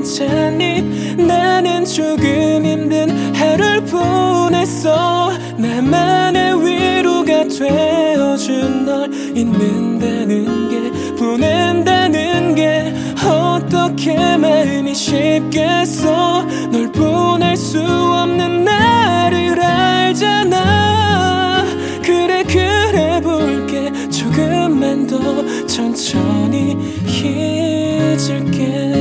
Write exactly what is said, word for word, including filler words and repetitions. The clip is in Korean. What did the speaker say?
괜찮니? 나는 조금 힘든 하루를 보냈어. 나만의 위로가 되어준 널 잊는다는 게, 보낸다는 게 어떻게 마음이 쉽겠어. 널 보낼 수 없는 나를 알잖아. 그래 그래 볼게. 조금만 더 천천히 잊을게.